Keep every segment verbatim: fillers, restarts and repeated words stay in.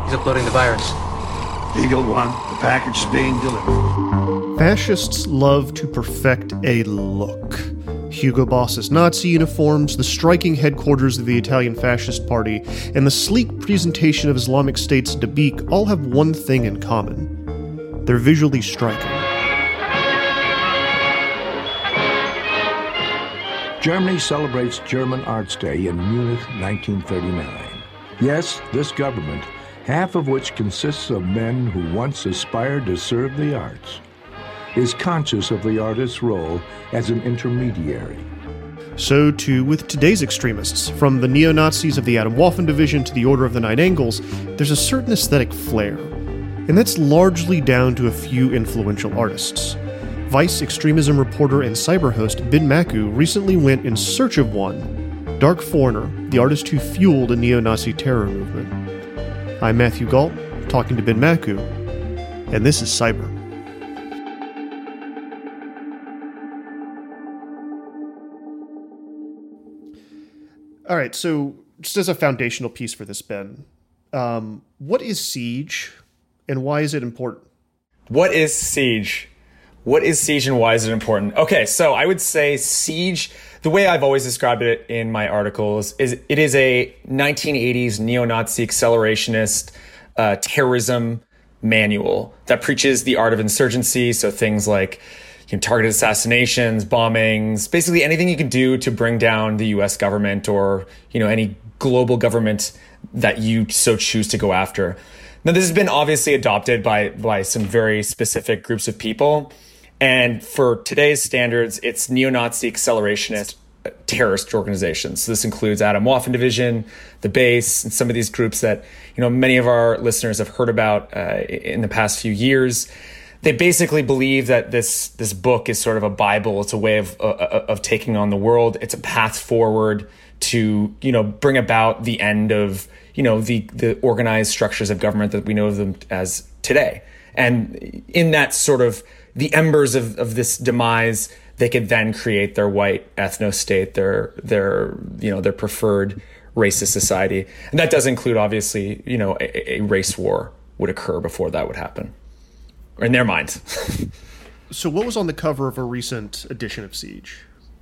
He's uploading the virus. Eagle One, the package is being delivered. Fascists love to perfect a look. Hugo Boss's Nazi uniforms, the striking headquarters of the Italian Fascist Party, and the sleek presentation of Islamic State's Dabiq all have one thing in common. They're visually striking. Germany celebrates German Arts Day in Munich, nineteen thirty-nine. Yes, this government, half of which consists of men who once aspired to serve the arts, is conscious of the artist's role as an intermediary. So too with today's extremists. From the neo-Nazis of the Adam Waffen Division to the Order of the Nine Angles, there's a certain aesthetic flair. And that's largely down to a few influential artists. Vice extremism reporter and cyber host Ben Maku recently went in search of one, Dark Foreigner, the artist who fueled a neo-Nazi terror movement. I'm Matthew Galt, talking to Ben Maku, and this is Cyber. All right, so just as a foundational piece for this, Ben, um, what is Siege, and why is it important? What is Siege? What is Siege and why is it important? Okay, so I would say Siege, the way I've always described it in my articles, is it is a nineteen eighties neo-Nazi accelerationist uh, terrorism manual that preaches the art of insurgency, so things like you know, targeted assassinations, bombings, basically anything you can do to bring down the U S government or, you know, any global government that you so choose to go after. Now, this has been obviously adopted by, by some very specific groups of people. And for today's standards, it's neo-Nazi accelerationist terrorist organizations. So this includes Adam Waffen Division, the Base, and some of these groups that, you know, many of our listeners have heard about uh, in the past few years. They basically believe that this this book is sort of a Bible. It's a way of uh, of taking on the world. It's a path forward to, you know, bring about the end of, you know, the the organized structures of government that we know of them as today. And in that sort of the embers of, of this demise, they could then create their white ethno state, their their you know their preferred racist society. And that does include, obviously, you know, a, a race war would occur before that would happen. In their minds. So what was on the cover of a recent edition of Siege?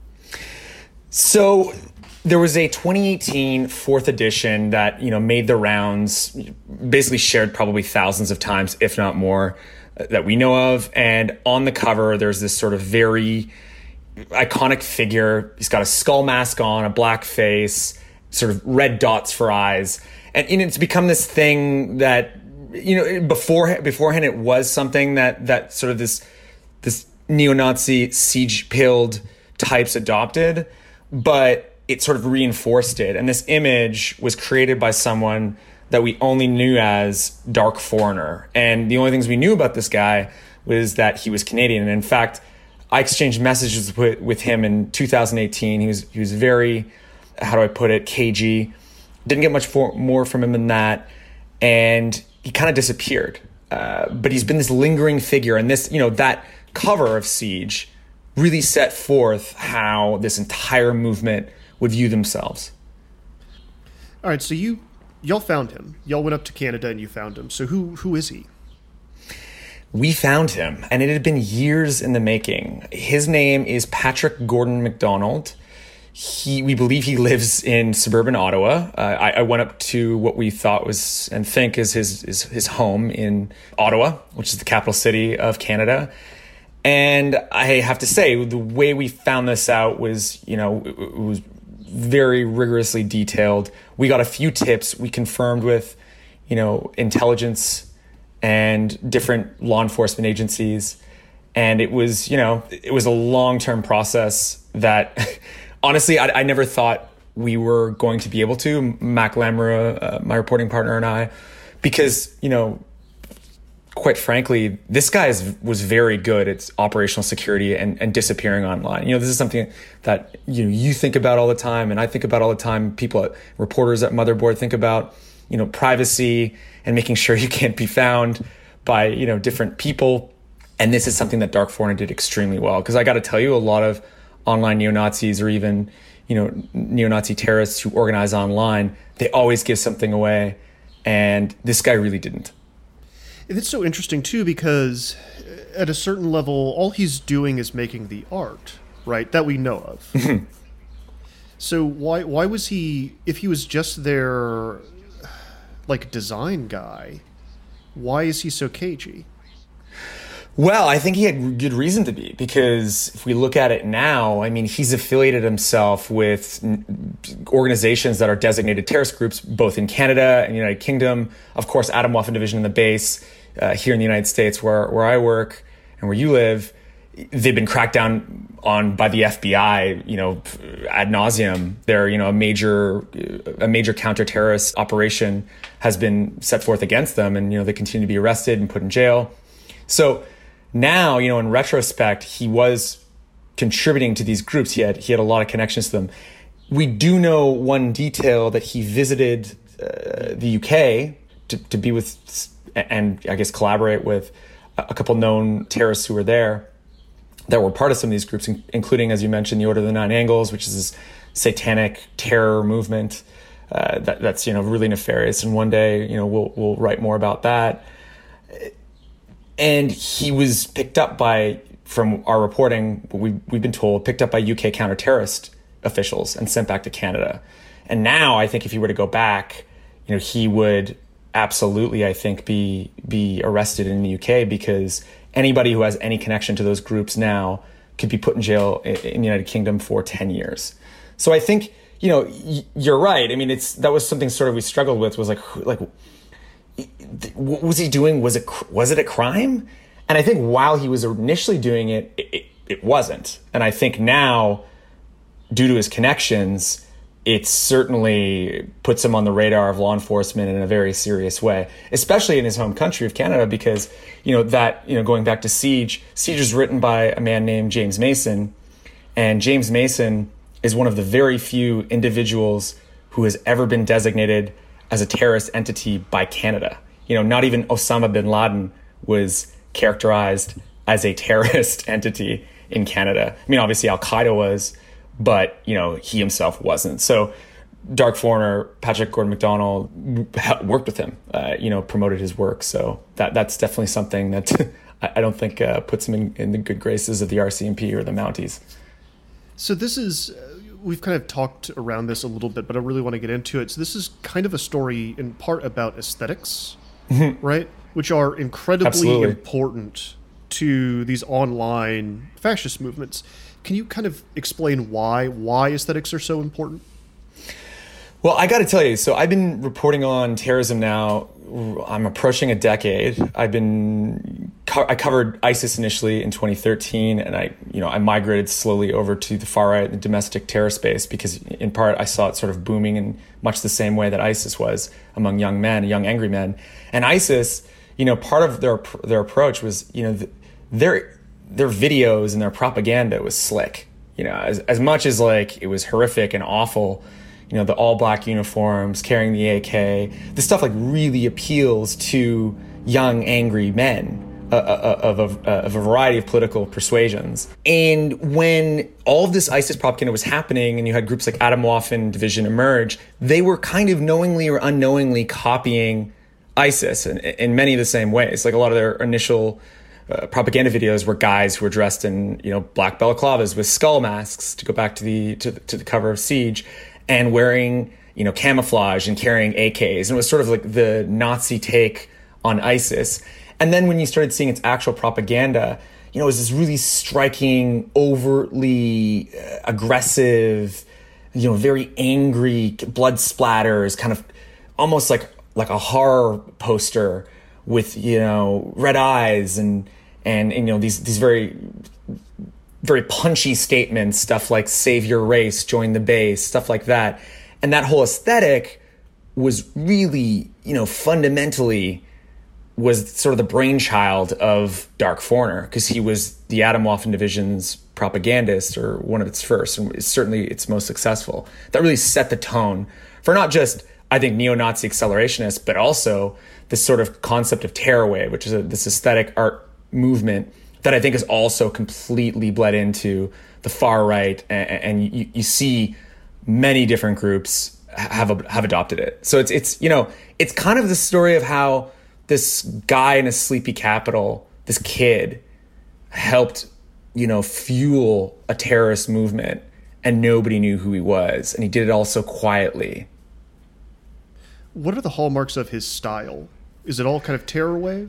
So there was a twenty eighteen fourth edition that, you know, made the rounds, basically shared probably thousands of times, if not more, that we know of. And on the cover, there's this sort of very iconic figure. He's got a skull mask on, a black face, sort of red dots for eyes. And, and it's become this thing that, you know, before beforehand, it was something that that sort of this this neo-Nazi siege-pilled types adopted, but it sort of reinforced it. And this image was created by someone that we only knew as Dark Foreigner. And the only things we knew about this guy was that he was Canadian. And in fact, I exchanged messages with, with him in two thousand eighteen. He was he was very, how do I put it, cagey. Didn't get much for, more from him than that. And he kind of disappeared. Uh, but he's been this lingering figure. And this, you know, that cover of Siege really set forth how this entire movement would view themselves. All right, so you, y'all found him. Y'all went up to Canada and you found him. So who who is he? We found him, and it had been years in the making. His name is Patrick Gordon MacDonald. He, we believe he lives in suburban Ottawa. Uh, I, I went up to what we thought was and think is his, his his home in Ottawa, which is the capital city of Canada. And I have to say, the way we found this out was, you know, it, it was very rigorously detailed. We got a few tips. We confirmed with, you know, intelligence and different law enforcement agencies. And it was, you know, it was a long-term process that... Honestly, I, I never thought we were going to be able to, Mac Lamra, uh, my reporting partner, and I, because, you know, quite frankly, this guy is, was very good at operational security and, and disappearing online. You know, this is something that, you know, you think about all the time, and I think about all the time. People, at, reporters at Motherboard think about, you know, privacy and making sure you can't be found by, you know, different people. And this is something that Dark Foreigner did extremely well. Because I got to tell you, a lot of online neo-Nazis or even, you know, neo-Nazi terrorists who organize online, they always give something away. And this guy really didn't. It's so interesting, too, because at a certain level, all he's doing is making the art, right, that we know of. So why why was he, if he was just their, like, design guy, why is he so cagey? Well, I think he had good reason to be, because if we look at it now, I mean, he's affiliated himself with organizations that are designated terrorist groups, both in Canada and the United Kingdom. Of course, Atomwaffen Division in the base uh, here in the United States, where, where I work and where you live, they've been cracked down on by the F B I, you know, ad nauseum. They're, you know, a major, a major counter-terrorist operation has been set forth against them, and, you know, they continue to be arrested and put in jail. So now, you know, in retrospect, he was contributing to these groups. He had he had a lot of connections to them. We do know one detail, that he visited uh, the U K to, to be with, and I guess collaborate with a couple known terrorists who were there, that were part of some of these groups, including, as you mentioned, the Order of the Nine Angles, which is this satanic terror movement uh, that, that's, you know, really nefarious. And one day, you know, we'll we'll write more about that. And he was picked up by, from our reporting, we, we've been told, picked up by U K counter-terrorist officials and sent back to Canada. And now I think if he were to go back, you know, he would absolutely, I think, be be arrested in the U K, because anybody who has any connection to those groups now could be put in jail in the United Kingdom for ten years. So I think, you know, you're right. I mean, it's that was something sort of we struggled with, was like, like, what was he doing? Was it was it a crime? And I think while he was initially doing it, it, it wasn't. And I think now, due to his connections, it certainly puts him on the radar of law enforcement in a very serious way, especially in his home country of Canada, because, you know, that, you know, going back to Siege, Siege is written by a man named James Mason. And James Mason is one of the very few individuals who has ever been designated as a terrorist entity by Canada. You know, not even Osama bin Laden was characterized as a terrorist entity in Canada. I mean, obviously Al-Qaeda was, but, you know, he himself wasn't. So Dark Foreigner, Patrick Gordon MacDonald, worked with him, uh, you know, promoted his work. So that that's definitely something that I don't think uh, puts him in, in the good graces of the R C M P or the Mounties. So this is... We've kind of talked around this a little bit, but I really want to get into it. So this is kind of a story in part about aesthetics, mm-hmm. right? Which are incredibly Absolutely. important to these online fascist movements. Can you kind of explain why why aesthetics are so important? Well, I got to tell you, so I've been reporting on terrorism now. I'm approaching a decade. I've been I covered ISIS initially in twenty thirteen, and I, you know, I migrated slowly over to the far right, the domestic terror space, because in part I saw it sort of booming in much the same way that ISIS was among young men, young angry men. And ISIS, you know, part of their their approach was, you know, their their videos and their propaganda was slick. You know, as as much as like it was horrific and awful. You know, the all black uniforms, carrying the A K, this stuff like really appeals to young, angry men uh, of, of, uh, of a variety of political persuasions. And when all of this ISIS propaganda was happening and you had groups like Atomwaffen Division emerge, they were kind of knowingly or unknowingly copying ISIS in, in many of the same ways. Like a lot of their initial uh, propaganda videos were guys who were dressed in, you know, black balaclavas with skull masks, to go back to the to, to the cover of Siege, and wearing, you know, camouflage and carrying A Ks. And it was sort of like the Nazi take on ISIS. And then when you started seeing its actual propaganda, you know, it was this really striking, overtly uh, aggressive, you know, very angry, blood splatters, kind of almost like like a horror poster with, you know, red eyes and, and, and you know, these these very... very punchy statements, stuff like save your race, join the base, stuff like that. And that whole aesthetic was really, you know, fundamentally was sort of the brainchild of Dark Foreigner, because he was the Atomwaffen Division's propagandist, or one of its first, and certainly its most successful. That really set the tone for not just, I think, neo-Nazi accelerationists, but also this sort of concept of terror wave, which is a, this aesthetic art movement that I think is also completely bled into the far right. And, and you, you see many different groups have have adopted it. So it's it's you know it's kind of the story of how this guy in a sleepy capital, this kid, helped you know fuel a terrorist movement, and nobody knew who he was, and he did it all so quietly. What are the hallmarks of his style? Is it all kind of terror wave?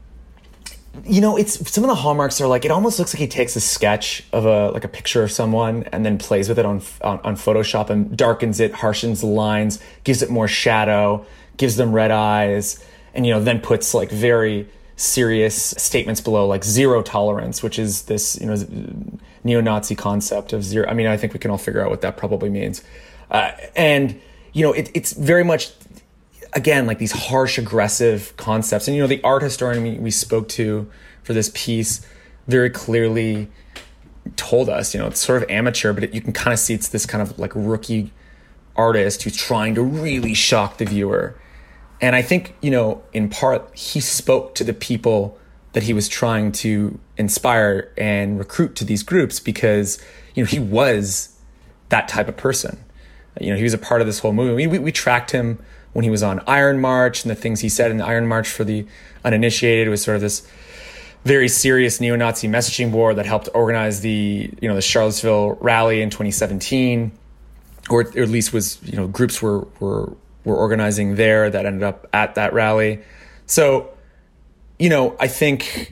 You know, it's some of the hallmarks are like, it almost looks like he takes a sketch of a like a picture of someone and then plays with it on, on on Photoshop and darkens it, harshens the lines, gives it more shadow, gives them red eyes, and you know then puts like very serious statements below, like zero tolerance, which is this you know neo-Nazi concept of zero. I mean, I think we can all figure out what that probably means, uh, and you know it, it's very much. Again, like these harsh, aggressive concepts. And, you know, the art historian we, we spoke to for this piece very clearly told us, you know, it's sort of amateur, but it, you can kind of see it's this kind of like rookie artist who's trying to really shock the viewer. And I think, you know, in part, he spoke to the people that he was trying to inspire and recruit to these groups because, you know, he was that type of person. You know, he was a part of this whole movement. We, we, we tracked him when he was on Iron March, and the things he said in the Iron March for the uninitiated was sort of this very serious neo-Nazi messaging board that helped organize the, you know, the Charlottesville rally in twenty seventeen, or at least was, you know, groups were were were organizing there that ended up at that rally. So, you know, I think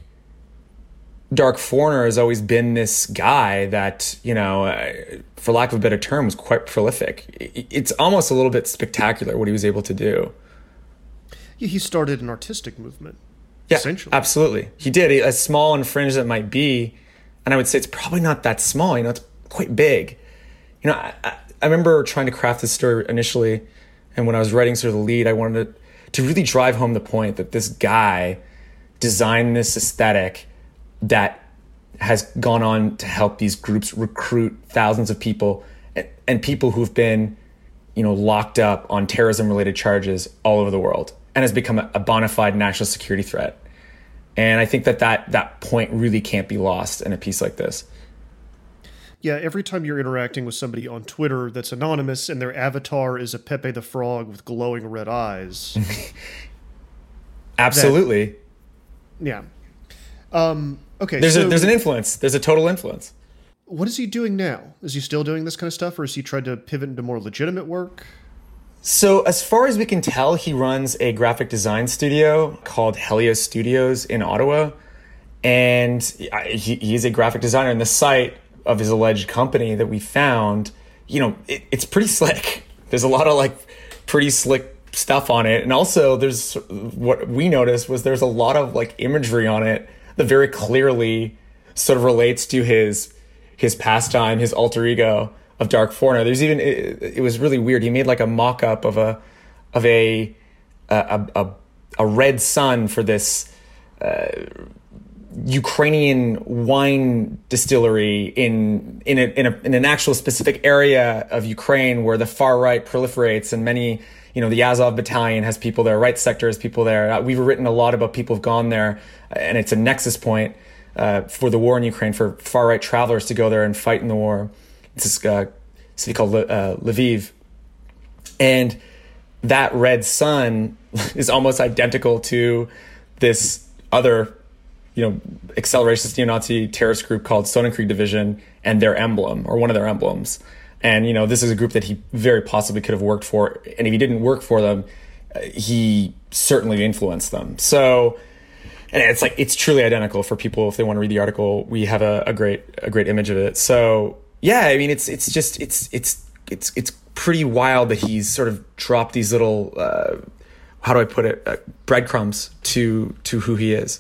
Dark Foreigner has always been this guy that, you know, uh, for lack of a better term, was quite prolific. It's almost a little bit spectacular what he was able to do. Yeah, he started an artistic movement, yeah, essentially. Absolutely. He did, as small and fringe as it might be. And I would say it's probably not that small, you know, it's quite big. You know, I, I remember trying to craft this story initially, and when I was writing sort of the lead, I wanted to, to really drive home the point that this guy designed this aesthetic that has gone on to help these groups recruit thousands of people and, and people who've been, you know, locked up on terrorism-related charges all over the world and has become a, a bona fide national security threat. And I think that, that that point really can't be lost in a piece like this. Yeah, every time you're interacting with somebody on Twitter that's anonymous and their avatar is a Pepe the Frog with glowing red eyes. Absolutely. That, yeah. Um, okay. There's so a there's an influence. There's a total influence. What is he doing now? Is he still doing this kind of stuff, or has he tried to pivot into more legitimate work? So as far as we can tell, he runs a graphic design studio called Helios Studios in Ottawa. And he, he's a graphic designer. And the site of his alleged company that we found, you know, it, it's pretty slick. There's a lot of like pretty slick stuff on it. And also there's what we noticed was there's a lot of like imagery on it that very clearly sort of relates to his his pastime, his alter ego of Dark Foreigner. There's even it, it was really weird. He made like a mock-up of a of a a a, a red sun for this uh, Ukrainian wine distillery in in a, in a in an actual specific area of Ukraine where the far right proliferates, and many, you know, the Azov Battalion has people there, right sector has people there. We've written a lot about people who've gone there, and it's a nexus point uh, for the war in Ukraine for far right travelers to go there and fight in the war. It's this uh, city called uh, Lviv, and that red sun is almost identical to this other, you know, accelerationist neo-Nazi terrorist group called Sonnenkrieg Division and their emblem, or one of their emblems. And, you know, this is a group that he very possibly could have worked for. And if he didn't work for them, uh, he certainly influenced them. So, and it's like, it's truly identical for people. If they want to read the article, we have a, a great, a great image of it. So yeah, I mean, it's, it's just, it's, it's, it's, it's pretty wild that he's sort of dropped these little, uh, how do I put it? Uh, breadcrumbs to, to who he is.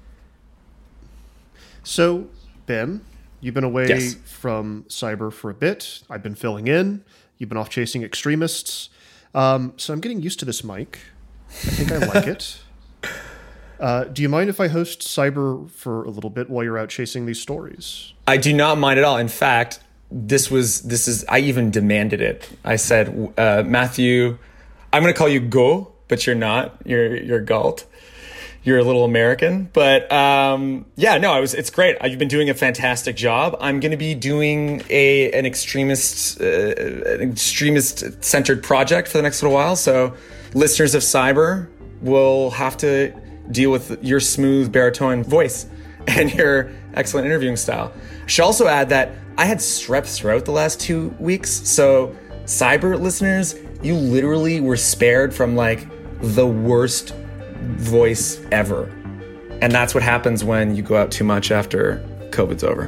So, Ben, you've been away Yes. from cyber for a bit. I've been filling in. You've been off chasing extremists. Um, so I'm getting used to this mic. I think I like it. Uh, do you mind if I host cyber for a little bit while you're out chasing these stories? I do not mind at all. In fact, this was, this is, I even demanded it. I said, uh, Matthew, I'm going to call you Go, but you're not. You're, you're Galt. you're a little American. But um, yeah, no, it was, it's great. You've been doing a fantastic job. I'm going to be doing a an extremist, uh, an extremist-centered project for the next little while. So listeners of Cyber will have to deal with your smooth baritone voice and your excellent interviewing style. I should also add that I had strep throat the last two weeks. So Cyber listeners, you literally were spared from like the worst voice ever. And that's what happens when you go out too much after COVID's over.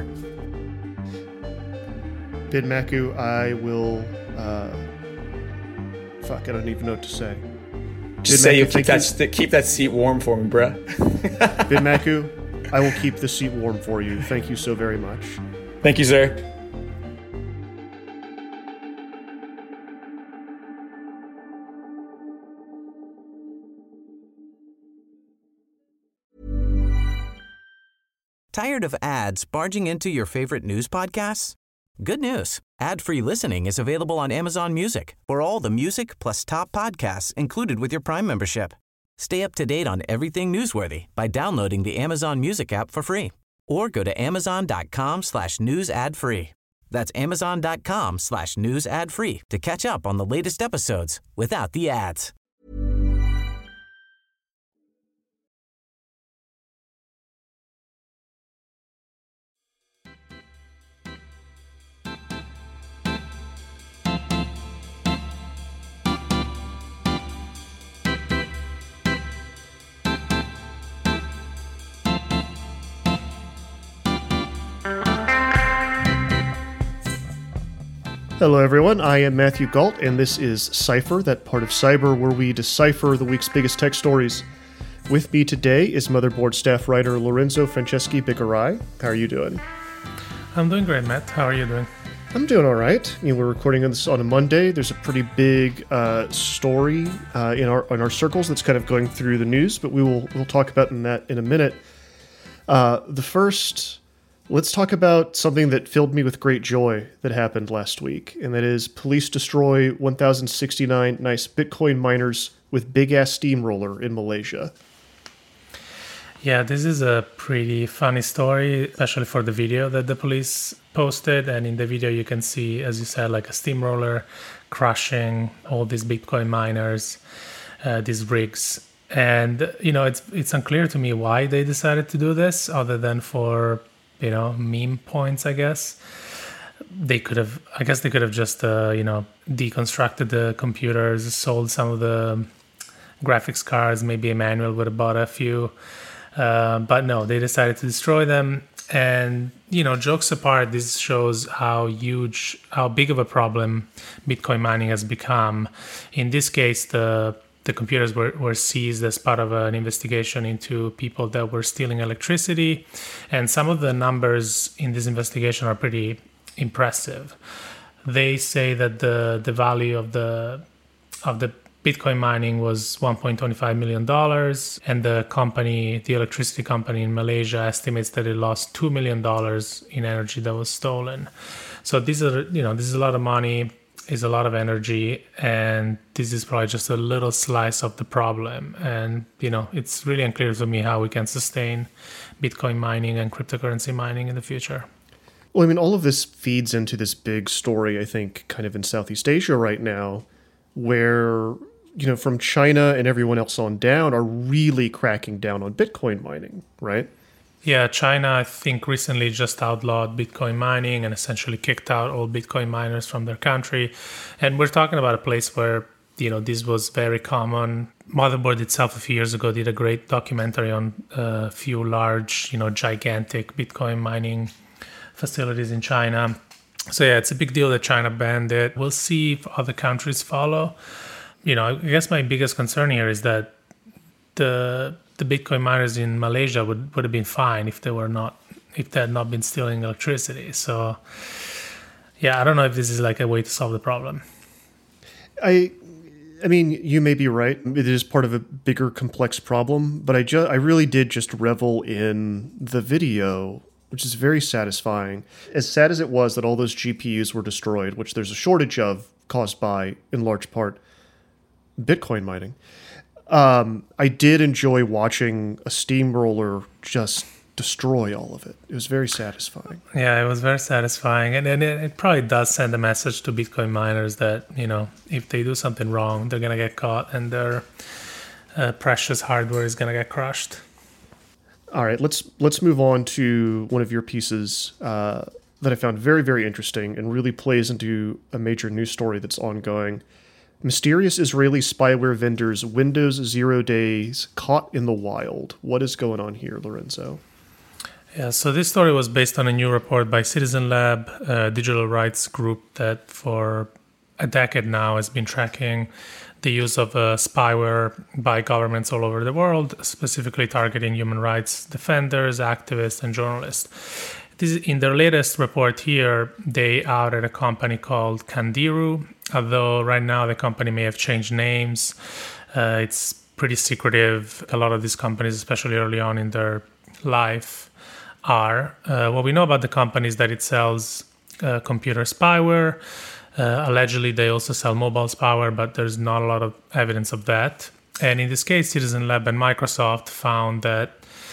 Bidmaku, I will, uh, fuck, I don't even know what to say. Just say you keep that, you. keep that seat warm for me, bruh. Bidmaku, I will keep the seat warm for you. Thank you so very much. Thank you, sir. Tired of ads barging into your favorite news podcasts? Good news. Ad-free listening is available on Amazon Music for all the music plus top podcasts included with your Prime membership. Stay up to date on everything newsworthy by downloading the Amazon Music app for free or go to amazon.com slash news ad free. That's amazon.com slash news ad free to catch up on the latest episodes without the ads. Hello everyone, I am Matthew Galt, and this is Cypher, that part of Cyber where we decipher the week's biggest tech stories. With me today is Motherboard staff writer Lorenzo Franceschi Bicarai. How are you doing? I'm doing great, Matt. How are you doing? I'm doing all right. You know, we're recording this on a Monday. There's a pretty big uh, story uh, in our in our circles that's kind of going through the news, but we will we'll talk about in that in a minute. Uh, the first... Let's talk about something that filled me with great joy that happened last week, and that is police destroy one thousand sixty-nine nice Bitcoin miners with big-ass steamroller in Malaysia. Yeah, this is a pretty funny story, especially for the video that the police posted. And in the video, you can see, as you said, like a steamroller crushing all these Bitcoin miners, uh, these rigs. And, you know, it's it's unclear to me why they decided to do this, other than for... you know, meme points, I guess. They could have, I guess they could have just, uh, you know, deconstructed the computers, sold some of the graphics cards, maybe Emmanuel would have bought a few. Uh, but no, they decided to destroy them. And, you know, jokes apart, this shows how huge, how big of a problem Bitcoin mining has become. In this case, the The computers were, were seized as part of an investigation into people that were stealing electricity. And some of the numbers in this investigation are pretty impressive. They say that the, the value of the of the Bitcoin mining was one point two five million dollars. And the company, the electricity company in Malaysia, estimates that it lost two million dollars in energy that was stolen. So these are, you know, this is a lot of money. Is a lot of energy, and this is probably just a little slice of the problem. And, you know, it's really unclear to me how we can sustain Bitcoin mining and cryptocurrency mining in the future. Well, I mean, all of this feeds into this big story, I think, kind of in Southeast Asia right now, where, you know, from China and everyone else on down are really cracking down on Bitcoin mining, right? Yeah, China, I think, recently just outlawed Bitcoin mining and essentially kicked out all Bitcoin miners from their country. And we're talking about a place where, you know, this was very common. Motherboard itself a few years ago did a great documentary on a few large, you know, gigantic Bitcoin mining facilities in China. So yeah, it's a big deal that China banned it. We'll see if other countries follow. You know, I guess my biggest concern here is that the the Bitcoin miners in Malaysia would, would have been fine if they were not, if they had not been stealing electricity. So, yeah, I don't know if this is like a way to solve the problem. I, I mean, you may be right. It is part of a bigger, complex problem. But I just, I really did just revel in the video, which is very satisfying. As sad as it was that all those G P Us were destroyed, which there's a shortage of, caused by, in large part, Bitcoin mining. Um, I did enjoy watching a steamroller just destroy all of it. It was very satisfying. Yeah, it was very satisfying. And, and it, it probably does send a message to Bitcoin miners that, you know, if they do something wrong, they're going to get caught and their uh, precious hardware is going to get crushed. All right, let's let's move on to one of your pieces uh, that I found very, very interesting and really plays into a major news story that's ongoing. Mysterious Israeli spyware vendors' Windows Zero Days caught in the wild. What is going on here, Lorenzo? Yeah, so this story was based on a new report by Citizen Lab, a digital rights group that for a decade now has been tracking the use of uh, spyware by governments all over the world, specifically targeting human rights defenders, activists, and journalists. This, in their latest report here, they outed a company called Candiru, although right now the company may have changed names. Uh, it's pretty secretive. A lot of these companies, especially early on in their life, are. Uh, what we know about the company is that it sells uh, computer spyware. Uh, allegedly, they also sell mobile spyware, but there's not a lot of evidence of that. And in this case, Citizen Lab and Microsoft found that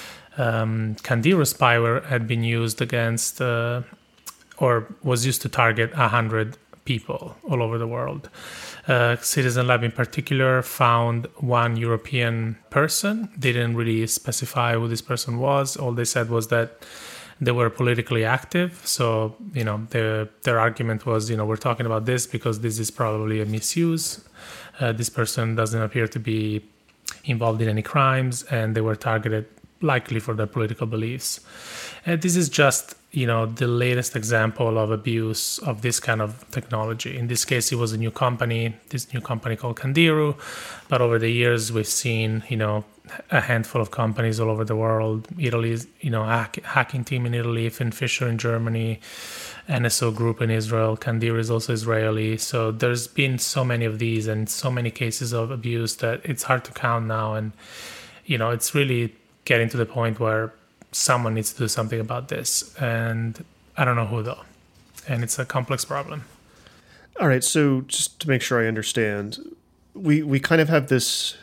um, Candiru spyware had been used against, uh, or was used to target one hundred people all over the world. Uh, Citizen Lab in particular found one European person. They didn't really specify who this person was. All they said was that they were politically active. So, you know, their, their argument was, you know, we're talking about this because this is probably a misuse. Uh, this person doesn't appear to be involved in any crimes, and they were targeted likely for their political beliefs. And this is just, you know, the latest example of abuse of this kind of technology. In this case, it was a new company, this new company called Candiru. But over the years, we've seen, you know, a handful of companies all over the world. Italy's, you know, hack, hacking team in Italy, Finn Fisher in Germany, N S O Group in Israel. Candiru is also Israeli. So there's been so many of these and so many cases of abuse that it's hard to count now. And, you know, it's really getting to the point where someone needs to do something about this. And I don't know who, though. And it's a complex problem. All right, so just to make sure I understand, we, we kind of have this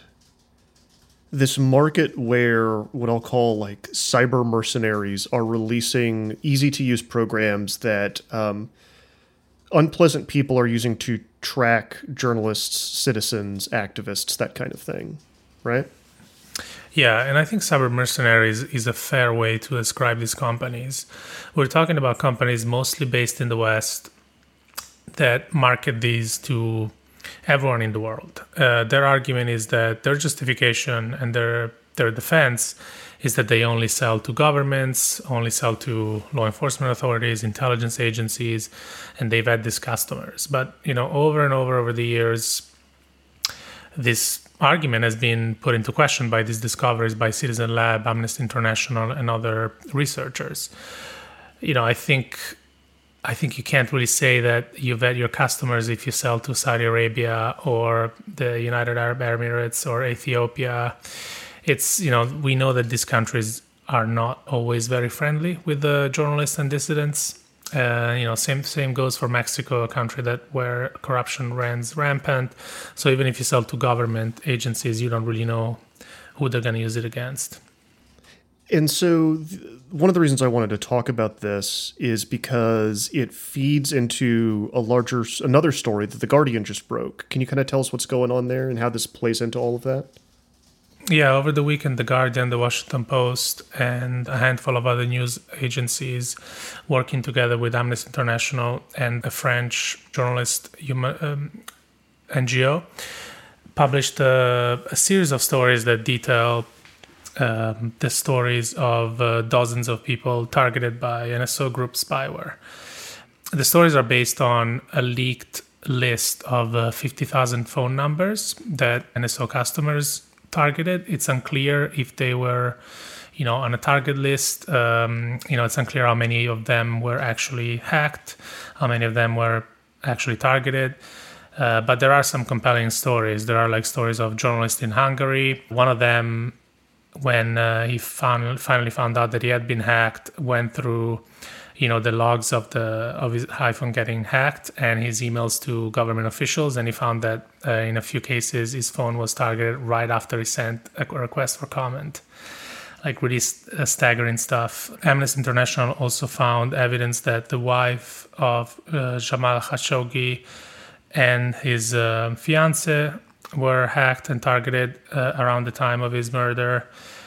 this market where what I'll call like cyber mercenaries are releasing easy-to-use programs that um, unpleasant people are using to track journalists, citizens, activists, that kind of thing, right? Yeah, and I think cyber mercenaries is a fair way to describe these companies. We're talking about companies mostly based in the West that market these to everyone in the world. Uh, their argument is that their justification and their their defense is that they only sell to governments, only sell to law enforcement authorities, intelligence agencies, and they've had these customers. But, you know, over and over over the years, this argument has been put into question by these discoveries by Citizen Lab, Amnesty International, and other researchers. You know, I think I think you can't really say that you vet your customers if you sell to Saudi Arabia or the United Arab Emirates or Ethiopia. It's, you know, we know that these countries are not always very friendly with the journalists and dissidents. Uh, you know, same same goes for Mexico, a country that where corruption runs rampant. So even if you sell to government agencies, you don't really know who they're going to use it against. And so th- one of the reasons I wanted to talk about this is because it feeds into a larger, another story that The Guardian just broke. Can you kind of tell us what's going on there and how this plays into all of that? Yeah, over the weekend, The Guardian, The Washington Post, and a handful of other news agencies working together with Amnesty International and a French journalist human, um, N G O published a, a series of stories that detail um, the stories of uh, dozens of people targeted by N S O Group spyware. The stories are based on a leaked list of uh, fifty thousand phone numbers that N S O customers targeted. It's unclear if they were, you know, on a target list. Um, you know, it's unclear how many of them were actually hacked, how many of them were actually targeted. Uh, but there are some compelling stories. There are like stories of journalists in Hungary. One of them, when uh, he found, finally found out that he had been hacked, went through you know, the logs of the of his iPhone getting hacked and his emails to government officials, and he found that uh, in a few cases his phone was targeted right after he sent a request for comment. Like really uh, staggering stuff. Amnesty International also found evidence that the wife of uh, Jamal Khashoggi and his uh, fiance were hacked and targeted uh, around the time of his murder.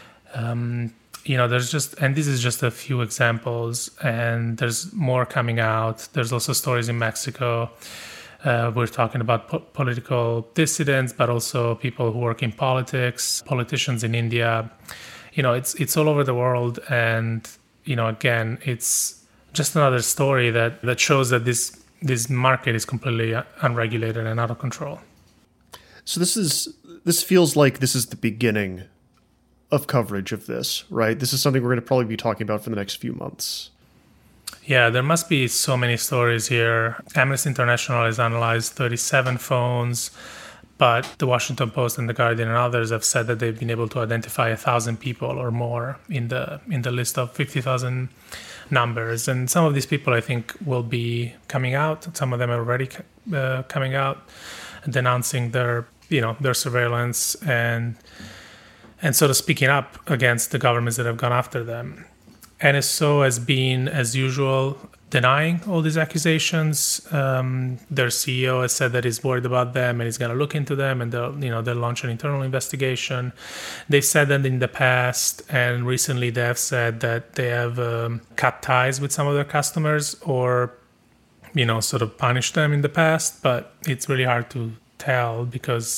Um, you know, there's just, and this is just a few examples, and there's more coming out. There's also stories in Mexico. Uh, we're talking about po- political dissidents, but also people who work in politics, politicians in India. You know, it's it's all over the world, and you know, again, it's just another story that, that shows that this this market is completely unregulated and out of control. So this is this feels like this is the beginning of coverage of this, right? This is something we're going to probably be talking about for the next few months. Yeah, there must be so many stories here. Amnesty International has analyzed thirty-seven phones. But the Washington Post and the Guardian and others have said that they've been able to identify a thousand people or more in the in the list of fifty thousand numbers. And some of these people, I think, will be coming out. Some of them are already uh, coming out, denouncing their you know their surveillance and and sort of speaking up against the governments that have gone after them. N S O has been, as usual, denying all these accusations. Um, their C E O has said that he's worried about them and he's going to look into them, and they'll, you know, they'll launch an internal investigation. They've said that in the past, and recently they have said that they have um, cut ties with some of their customers or, you know, sort of punished them in the past. But it's really hard to tell because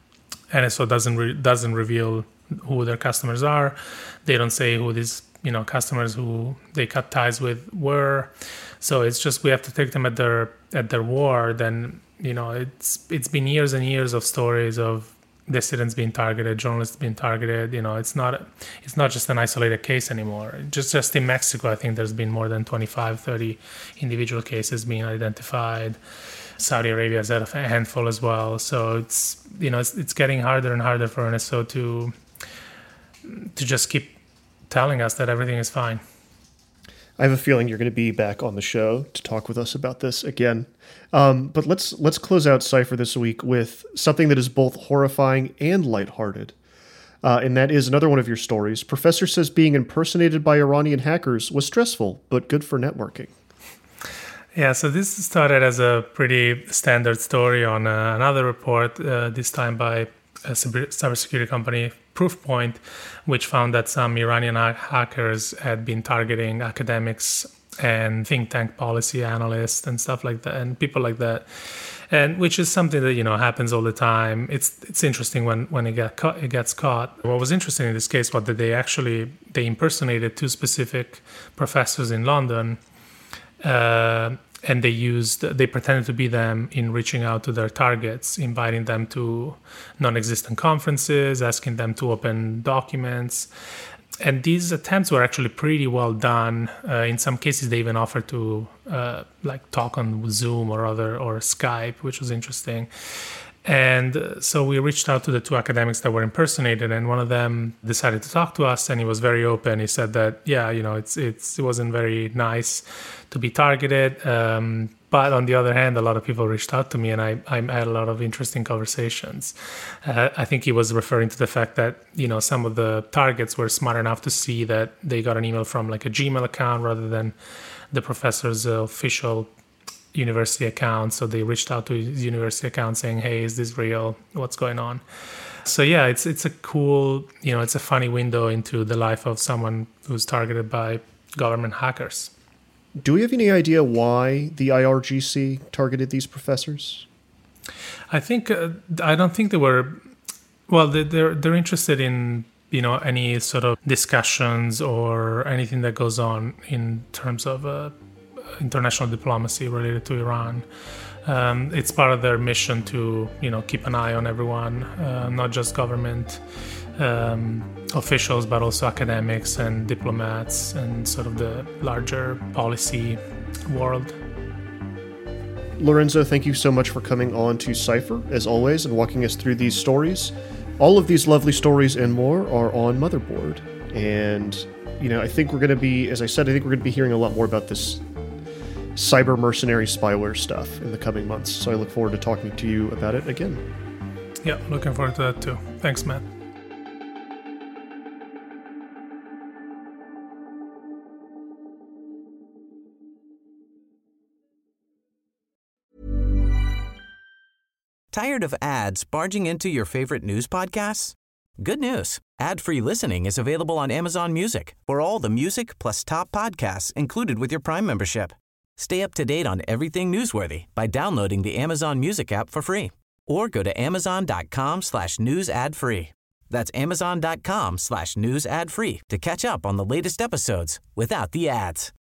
N S O doesn't re- doesn't reveal who their customers are. They don't say who these you know, customers who they cut ties with were. So it's just, we have to take them at their at their word. And, you know, it's it's been years and years of stories of dissidents being targeted, journalists being targeted. You know, it's not it's not just an isolated case anymore. Just just in Mexico, I think there's been more than twenty-five, thirty individual cases being identified. Saudi Arabia has had a handful as well. So it's, you know, it's it's getting harder and harder for N S O to to just keep telling us that everything is fine. I have a feeling you're going to be back on the show to talk with us about this again. Um, but let's let's close out Cypher this week with something that is both horrifying and lighthearted. Uh, and that is another one of your stories. Professor says being impersonated by Iranian hackers was stressful, but good for networking. Yeah, so this started as a pretty standard story on uh, another report, uh, this time by a cybersecurity company, Proofpoint, which found that some Iranian ha- hackers had been targeting academics and think tank policy analysts and stuff like that, and people like that, and which is something that, you know, happens all the time. It's it's interesting when when it get caught, it gets caught. What was interesting in this case was that they actually they impersonated two specific professors in London. Uh, And they used, they pretended to be them in reaching out to their targets, inviting them to non-existent conferences, asking them to open documents. And these attempts were actually pretty well done. Uh, in some cases, they even offered to uh, like talk on Zoom or other or Skype, which was interesting. And uh, so we reached out to the two academics that were impersonated, and one of them decided to talk to us, and he was very open. He said that, yeah, you know, it's it's it wasn't very nice to be targeted. Um, but on the other hand, a lot of people reached out to me, and I, I had a lot of interesting conversations. Uh, I think he was referring to the fact that, you know, some of the targets were smart enough to see that they got an email from like a Gmail account rather than the professor's uh, official university account. So they reached out to his university account saying, hey, is this real? What's going on? So yeah, it's it's a cool, you know, it's a funny window into the life of someone who's targeted by government hackers. Do we have any idea why the I R G C targeted these professors? I think, uh, I don't think they were, well, they're, they're interested in, you know, any sort of discussions or anything that goes on in terms of uh, international diplomacy related to Iran. Um, it's part of their mission to, you know, keep an eye on everyone, uh, not just government um, officials, but also academics and diplomats and sort of the larger policy world. Lorenzo, thank you so much for coming on to Cypher, as always, and walking us through these stories. All of these lovely stories and more are on Motherboard. And, you know, I think we're going to be, as I said, I think we're going to be hearing a lot more about this cyber mercenary spyware stuff in the coming months. So I look forward to talking to you about it again. Yeah, looking forward to that too. Thanks, Matt. Tired of ads barging into your favorite news podcasts? Good news. Ad-free listening is available on Amazon Music for all the music plus top podcasts included with your Prime membership. Stay up to date on everything newsworthy by downloading the Amazon Music app for free or go to amazon.com slash news ad free. That's amazon.com slash news ad free to catch up on the latest episodes without the ads.